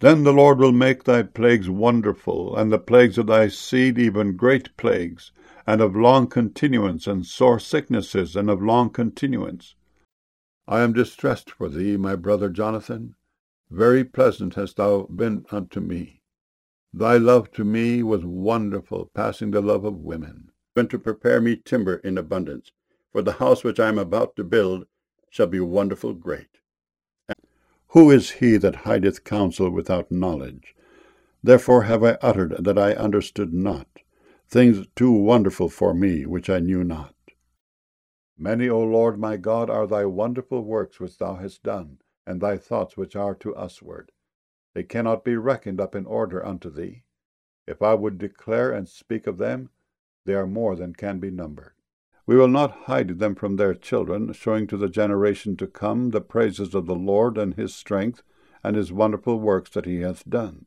Then the Lord will make thy plagues wonderful, and the plagues of thy seed even great plagues, and of long continuance, and sore sicknesses, and of long continuance. I am distressed for thee, my brother Jonathan. Very pleasant hast thou been unto me. Thy love to me was wonderful, passing the love of women. And to prepare me timber in abundance, for the house which I am about to build shall be wonderful great. Who is he that hideth counsel without knowledge? Therefore have I uttered that I understood not, things too wonderful for me, which I knew not. Many, O Lord my God, are thy wonderful works which thou hast done, and thy thoughts which are to usward. They cannot be reckoned up in order unto thee. If I would declare and speak of them, they are more than can be numbered. We will not hide them from their children, showing to the generation to come the praises of the Lord and his strength, and his wonderful works that he hath done.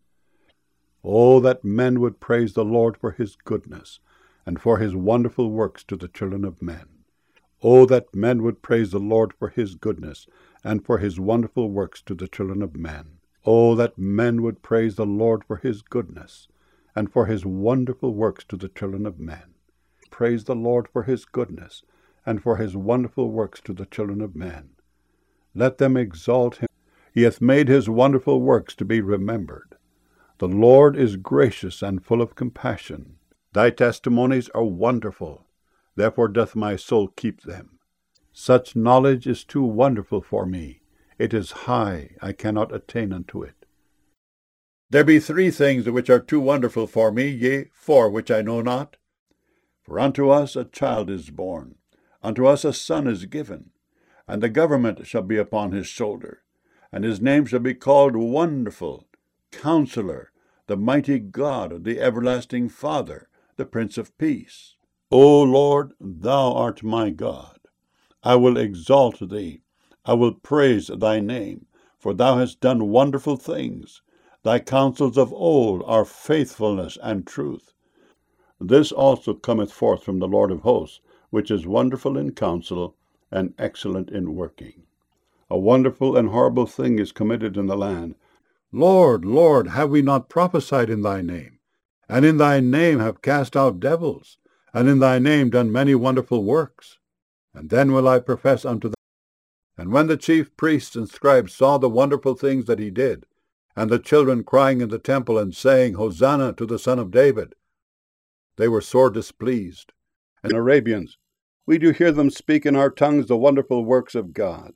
Oh, that men would praise the Lord for his goodness, and for his wonderful works to the children of men. Oh, that men would praise the Lord for his goodness, and for his wonderful works to the children of men. Oh, that men would praise the Lord for his goodness, and for his wonderful works to the children of men. Praise the Lord for his goodness, and for his wonderful works to the children of men. Let them exalt him. He hath made his wonderful works to be remembered. The Lord is gracious and full of compassion. Thy testimonies are wonderful. Therefore doth my soul keep them. Such knowledge is too wonderful for me. It is high, I cannot attain unto it. There be 3 things which are too wonderful for me, yea, 4 which I know not. For unto us a child is born, unto us a son is given, and the government shall be upon his shoulder, and his name shall be called Wonderful, Counselor, the Mighty God, the Everlasting Father, the Prince of Peace. O Lord, thou art my God. I will exalt thee. I will praise thy name, for thou hast done wonderful things. Thy counsels of old are faithfulness and truth. This also cometh forth from the Lord of hosts, which is wonderful in counsel and excellent in working. A wonderful and horrible thing is committed in the land. Lord, Lord, have we not prophesied in thy name? And in thy name have cast out devils, and in thy name done many wonderful works? And then will I profess unto them. And when the chief priests and scribes saw the wonderful things that he did, and the children crying in the temple and saying, Hosanna to the Son of David, they were sore displeased. And Arabians, we do hear them speak in our tongues the wonderful works of God.